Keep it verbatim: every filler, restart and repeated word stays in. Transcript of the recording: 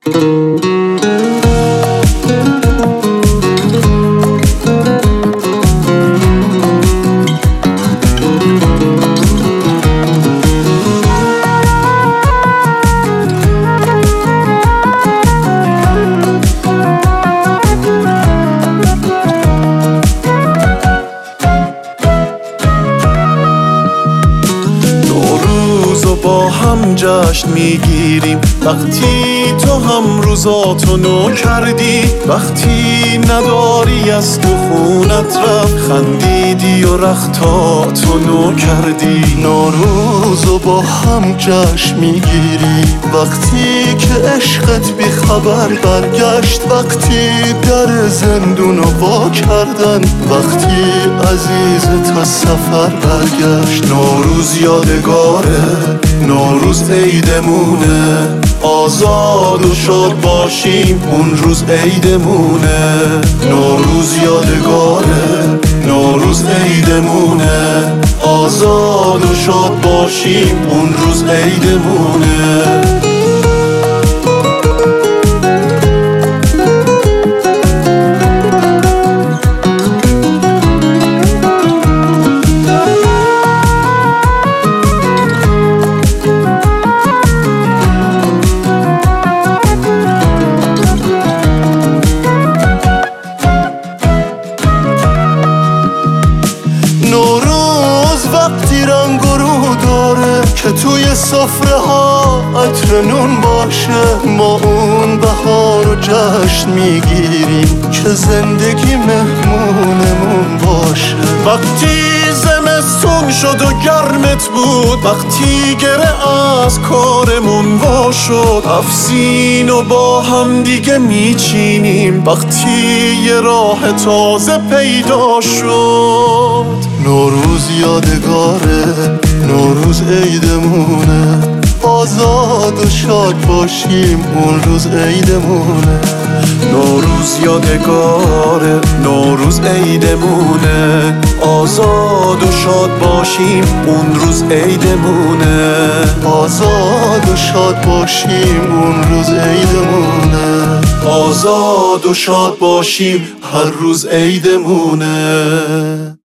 با هم جشن میگیریم وقتی تو هم روزاتو نو کردی، وقتی نداری از تو خونت رفت خندیدی و رختاتو نو کردی. نوروزو با هم جشن میگیریم وقتی که عشقت بی خبر برگشت، وقتی در زندونو وا کردن، وقتی عزیزت از سفر برگشت. نوروز یادگاره، نوروز عیدمونه، آزاد و شاد باشیم اون روز عیدمونه. نوروز یادگاره، نوروز عیدمونه، آزاد و شاد باشیم اون روز عیدمونه. وقتی رنگ و رو داره که توی سفره ها عطر نون باشه، ما اون بهار رو جشن میگیریم که زندگی مهمونمون باشه. وقتی زمستون شد و گرمت بود، وقتی گره از کارمون وا شد، افسین و با هم دیگه میچینیم، وقتی یه راه تازه پیدا شد. نوروز یادگاره، نوروز عیدمونه، آزاد و شاد باشیم اون روز عیدمونه. نوروز یادگاره، نوروز عیدمونه، آزاد و شاد باشیم اون روز عیدمونه. آزاد و شاد باشیم اون روز عیدمونه، آزاد و شاد باشیم هر روز عیدمونه.